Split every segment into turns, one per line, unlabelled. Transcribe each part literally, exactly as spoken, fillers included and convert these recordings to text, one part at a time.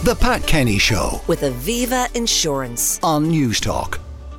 The Pat Kenny Show
with Aviva Insurance
on Newstalk.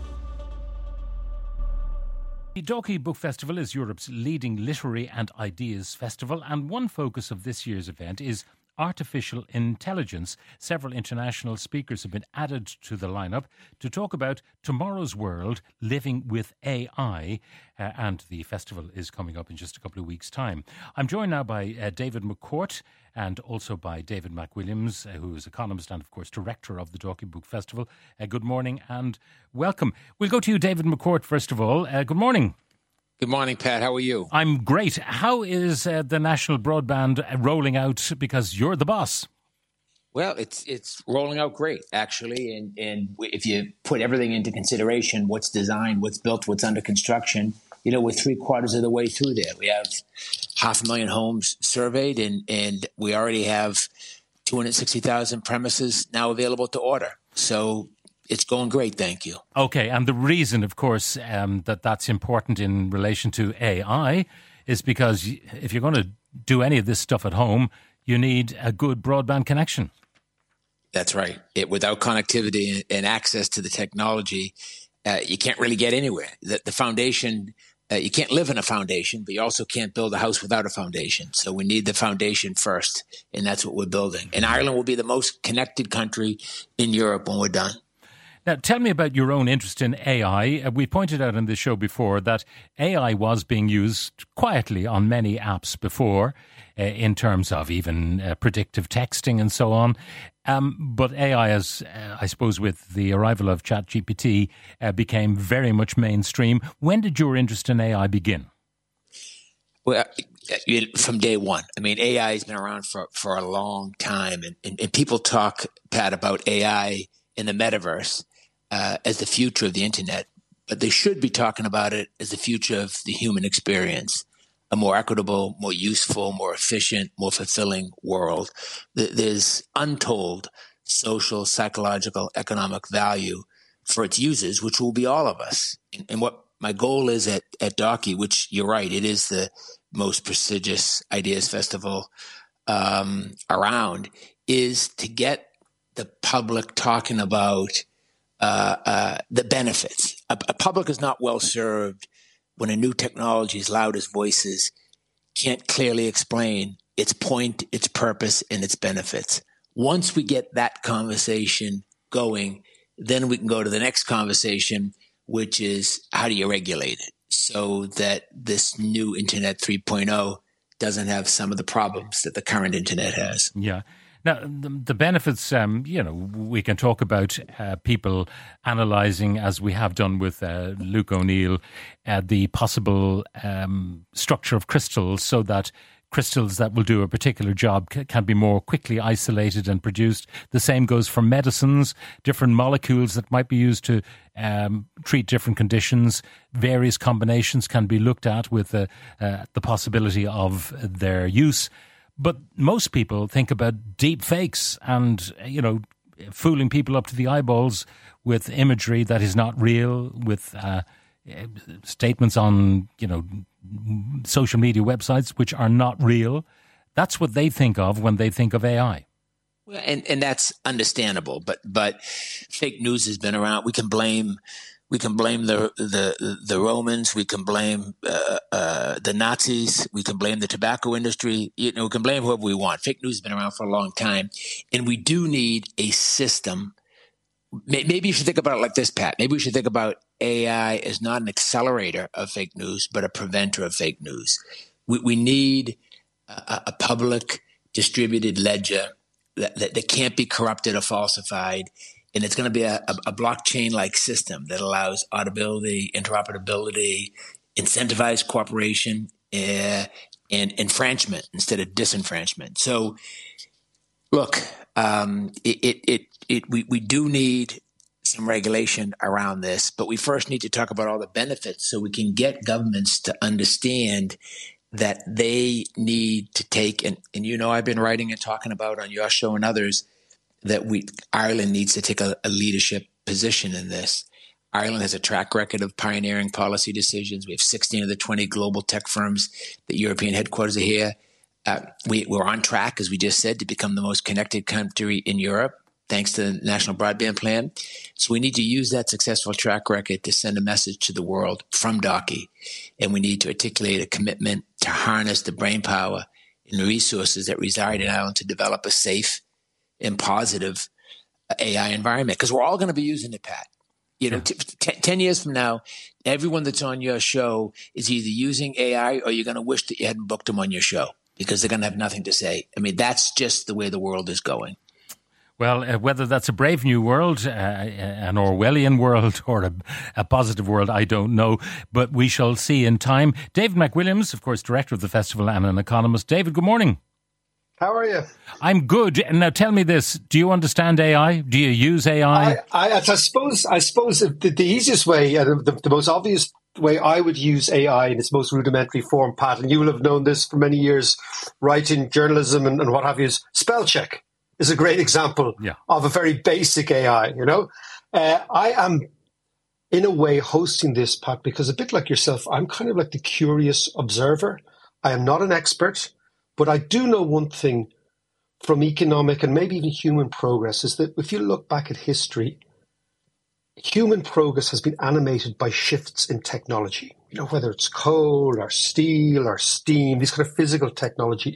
The Dalkey Book Festival is Europe's leading literary and ideas festival, and one focus of this year's event is artificial intelligence. Several international speakers have been added to the lineup to talk about tomorrow's world living with A I, uh, and the festival is coming up in just a couple of weeks' time. I'm joined now by uh, David McCourt and also by David McWilliams, uh, who is economist and, of course, director of the Dalkey Book Festival. Uh, good morning and welcome. We'll go to you, David McCourt, first of all. Uh, good morning.
Good morning, Pat. How are you?
I'm great. How is uh, the national broadband rolling out? Because you're the boss.
Well, it's it's rolling out great, actually. And, and if you put everything into consideration, what's designed, what's built, what's under construction, you know, we're three quarters of the way through there. We have half a million homes surveyed, and, and we already have two hundred sixty thousand premises now available to order. So it's going great, thank you.
Okay, and the reason, of course, um, that that's important in relation to A I is because if you're going to do any of this stuff at home, you need a good broadband connection.
That's right. It, without connectivity and access to the technology, uh, you can't really get anywhere. The, the foundation, uh, you can't live in a foundation, but you also can't build a house without a foundation. So we need the foundation first, and that's what we're building. And Ireland will be the most connected country in Europe when we're done.
Now, tell me about your own interest in A I. Uh, we pointed out in the show before that A I was being used quietly on many apps before, uh, in terms of even uh, predictive texting and so on. Um, but A I, as uh, I suppose with the arrival of ChatGPT, uh, became very much mainstream. When did your interest in A I begin?
Well, from day one. I mean, A I has been around for, for a long time, and, and, and people talk, Pat, about A I in the metaverse Uh, as the future of the internet, but they should be talking about it as the future of the human experience, a more equitable, more useful, more efficient, more fulfilling world. There's untold social, psychological, economic value for its users, which will be all of us. And, and what my goal is at, at Dalkey, which you're right, it is the most prestigious ideas festival um, around, is to get the public talking about Uh, uh, the benefits. A, a public is not well served when a new technology, as loud as voices, can't clearly explain its point, its purpose, and its benefits. Once we get that conversation going, then we can go to the next conversation, which is how do you regulate it so that this new Internet three point oh doesn't have some of the problems that the current Internet has.
Yeah. Now, the, the benefits, um, you know, we can talk about uh, people analysing, as we have done with uh, Luke O'Neill, uh, the possible um, structure of crystals so that crystals that will do a particular job c- can be more quickly isolated and produced. The same goes for medicines, different molecules that might be used to um, treat different conditions. Various combinations can be looked at with uh, uh, the possibility of their use. But most people think about deep fakes and, you know, fooling people up to the eyeballs with imagery that is not real, with uh, statements on, you know, social media websites which are not real. That's what they think of when they think of A I.
Well, and, and that's understandable, but but fake news has been around. We can blame we can blame the the the Romans, we can blame uh, uh, the Nazis, we can blame the tobacco industry. You know, we can blame whoever we want. Fake news has been around for a long time, and we do need a system. Maybe you should think about it like this, Pat. Maybe we should think about A I as not an accelerator of fake news, but a preventer of fake news. We, we need a, a public distributed ledger that, that, that can't be corrupted or falsified. And it's going to be a, a, a blockchain-like system that allows audibility, interoperability, incentivized cooperation, uh, and enfranchisement instead of disenfranchisement. So, look, um, it, it, it, it, we, we do need some regulation around this, but we first need to talk about all the benefits so we can get governments to understand that they need to take, and, and you know I've been writing and talking about on your show and others, that we Ireland needs to take a, a leadership position in this. Ireland has a track record of pioneering policy decisions. We have sixteen of the twenty global tech firms that European headquarters are here. Uh, we, we're on track, as we just said, to become the most connected country in Europe, thanks to the National Broadband Plan. So we need to use that successful track record to send a message to the world from Dalkey. And we need to articulate a commitment to harness the brainpower and resources that reside in Ireland to develop a safe and positive A I environment. Because we're all going to be using it, Pat. You know, t- t- ten years from now, everyone that's on your show is either using A I or you're going to wish that you hadn't booked them on your show because they're going to have nothing to say. I mean, that's just the way the world is going.
Well, uh, whether that's a brave new world, uh, an Orwellian world, or a, a positive world, I don't know. But we shall see in time. David McWilliams, of course, director of the festival and an economist. David, good morning.
How are you?
I'm good. Now, tell me this: do you understand A I? Do you use A I?
I, I, I suppose. I suppose the, the easiest way, uh, the, the most obvious way I would use A I in its most rudimentary form, Pat, and you will have known this for many years, writing journalism and, and what have you, is spell check is a great example
yeah.
of a very basic A I. You know, uh, I am in a way hosting this, Pat, because a bit like yourself, I'm kind of like the curious observer. I am not an expert. But I do know one thing from economic and maybe even human progress is that if you look back at history, human progress has been animated by shifts in technology, you know, whether it's coal or steel or steam, these kind of physical technology.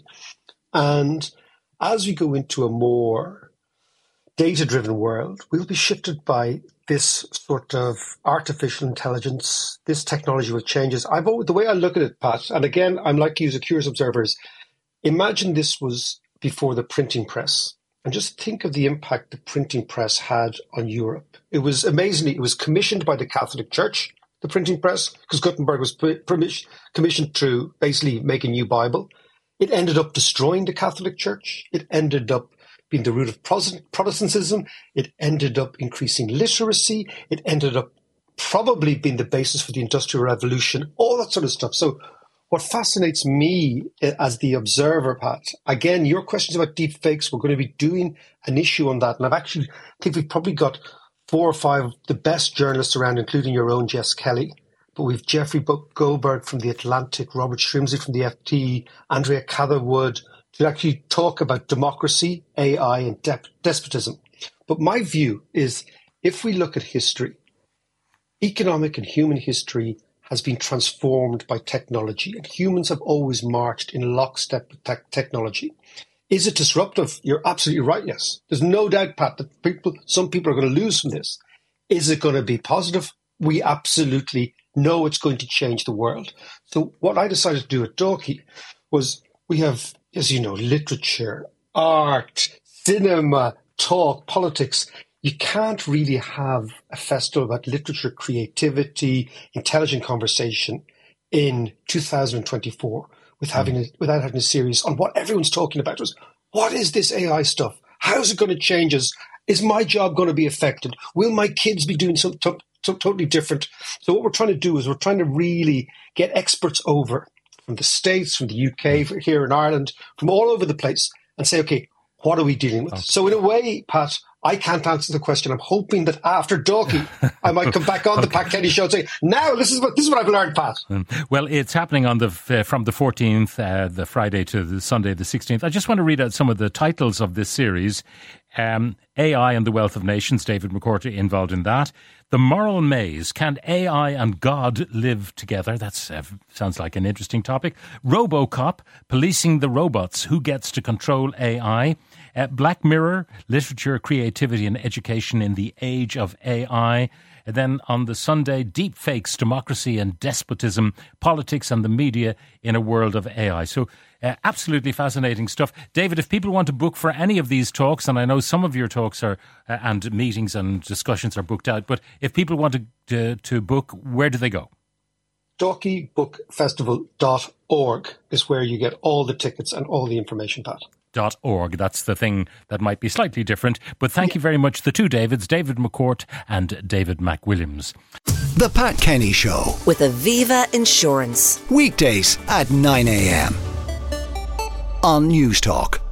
And as we go into a more data-driven world, we'll be shifted by this sort of artificial intelligence, this technology will changes. I've always, the way I look at it, Pat, and again, I'm like you as a curious observer, is imagine this was before the printing press, and just think of the impact the printing press had on Europe. It was amazingly, it was commissioned by the Catholic Church, the printing press, because Gutenberg was commissioned to basically make a new Bible. It ended up destroying the Catholic Church. It ended up being the root of Protestantism. It ended up increasing literacy. It ended up probably being the basis for the Industrial Revolution, all that sort of stuff. So what fascinates me as the observer, Pat, again, your questions about deep fakes, we're going to be doing an issue on that. And I've actually, I think we've probably got four or five of the best journalists around, including your own Jess Kelly. But we've Jeffrey Goldberg from The Atlantic, Robert Shrimsley from the F T, Andrea Catherwood, to actually talk about democracy, A I, and de- despotism. But my view is, if we look at history, economic and human history has been transformed by technology, and humans have always marched in lockstep with te- technology. Is it disruptive? You're absolutely right, yes. There's no doubt, Pat, that people, some people are going to lose from this. Is it going to be positive? We absolutely know it's going to change the world. So what I decided to do at Dalkey was, we have, as you know, literature, art, cinema, talk, politics. You can't really have a festival about literature, creativity, intelligent conversation in two thousand twenty-four with having a, without having a series on what everyone's talking about. Was, what is this A I stuff? How is it going to change us? Is my job going to be affected? Will my kids be doing something to, to, totally different? So what we're trying to do is we're trying to really get experts over from the States, from the U K, here in Ireland, from all over the place, and say, okay, what are we dealing with? Okay. So in a way, Pat, I can't answer the question. I'm hoping that after Dalkey, I might come back on okay. the Pat Kenny show and say, now this is what this is what I've learned, Pat.
Well, it's happening on the uh, from the fourteenth, uh, the Friday to the Sunday, the sixteenth. I just want to read out some of the titles of this series. Um, A I and the Wealth of Nations, David McCourt involved in that. The Moral Maze, Can A I and God Live Together? That uh, sounds like an interesting topic. RoboCop, Policing the Robots, Who Gets to Control A I? Uh, Black Mirror, Literature, Creativity and Education in the Age of A I. And then on the Sunday, Deep Fakes, Democracy and Despotism, Politics and the Media in a World of A I. So uh, absolutely fascinating stuff. David, if people want to book for any of these talks, and I know some of your talks are uh, and meetings and discussions are booked out, but if people want to, to, to book, where do they go?
Dalkey Book Festival dot org is where you get all the tickets and all the information, Pat.
Dot org. That's the thing that might be slightly different. But thank yeah. you very much, the two Davids, David McCourt and David McWilliams.
The Pat Kenny Show
with Aviva Insurance.
Weekdays at nine a.m. on News Talk.